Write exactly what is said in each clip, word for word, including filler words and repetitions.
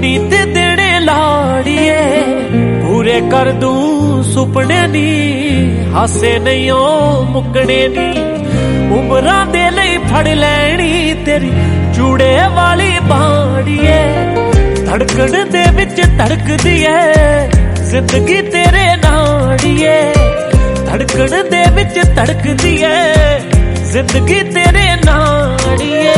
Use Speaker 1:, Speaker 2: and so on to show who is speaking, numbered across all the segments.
Speaker 1: राती ते देने लाड़िए पूरे कर दूं सुपने नी हासे नहीं ओ मुकने नी उमरां दे लई फड़ लैनी तेरी चूड़े वाली बाड़िए धड़कन दे विच धड़कदी है जिंदगी तेरे नाड़िए धड़कन दे विच धड़कदी है जिंदगी तेरे नाड़िए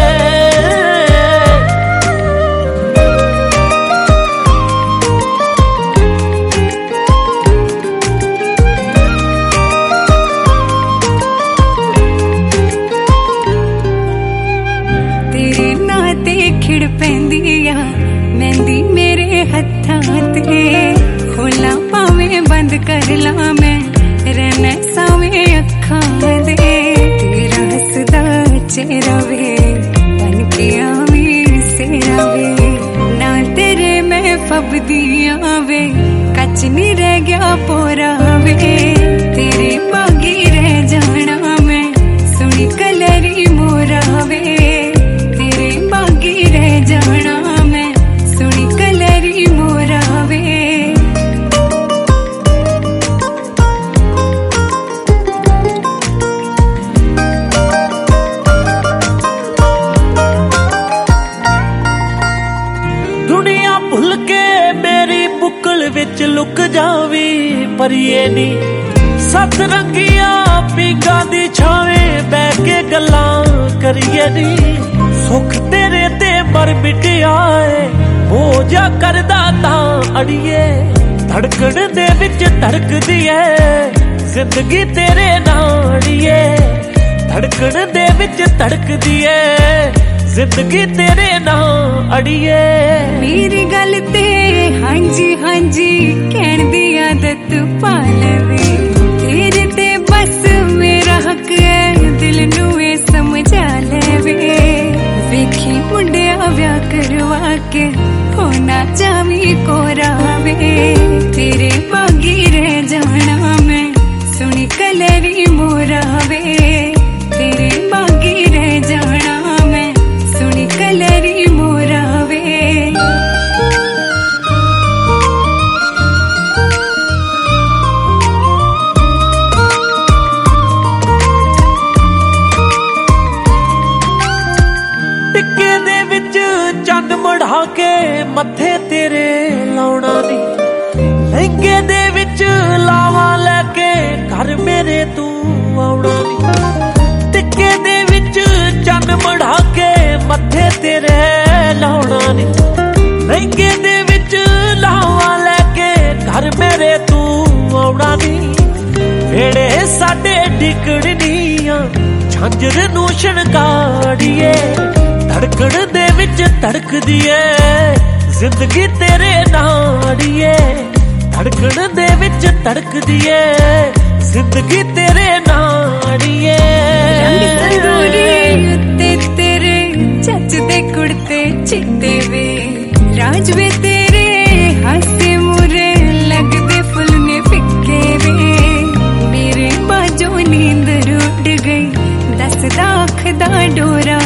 Speaker 2: तेरे नाते खिड़ पैंदी आ मेहंदी मेरे हत्थां ते खोला भावें बंद कर ला मैं रहना सावें अखां दे तेरा हसदा चेहरा वे बन के आवी सेरा वे ना तेरे मैं फबदी आवे कच नी रह गया पोरा वे तेरे बागी रह जाना मैं सुनी कलरी मोरा वे जाना मैं सुनी कलरी मोरा वे
Speaker 1: दुनिया भुल के मेरी बुकल विच लुक जावी पर ये नी सत रंगिया पींगा दी छावे बैठ के गल्लां करिए नी सुख तेरे ते मर मिटिया हो जा करदा तां अड़िए धड़कन दे विच धड़कदी है जिंदगी तेरे नाड़िए धड़कन दे विच धड़कदी है जिंदगी तेरे नाल अड़िए
Speaker 2: मेरी गल ते हांजी हांजी कहण दी आदत पा लवे तेरे ते बस मेरा हक है दिल नू ए समझा लेवे वेखी मुंडिया व्याह करवा के होना चावी कोरावे तेरे बागी रह जाना मैं सुनी कलरी मोरावे तेरे बागी रह जाना मैं सुनी कलरी मोरावे
Speaker 1: टिक्के दे विच चंद मढ़ा के मत्थे तेरे लाउणा नी लहंगे दे विच लावा लैके घर मेरे तू आउणा नी टिक्के दे विच चंद मढ़ा के मत्थे तेरे लाउणा नी लहंगे दे विच लावा लैके घर मेरे तू आउणा नी वेड़े साडे डिकड़नियां झांझर नू शनकाड़िए धड़कन दे विच धड़कदी है जिंदगी तेरे नाड़िए धड़कन दे विच धड़कदी है जिंदगी तेरे नाड़िए
Speaker 2: रंग संदूरी उत्ते तेरे चच दे कुड़ते चिट्टे वे राज वे तेरे हासे मुरे लगदे फुल ने फिक्के वे मेरे बाजो नींद उड़ गई दसदा अख दा डोरा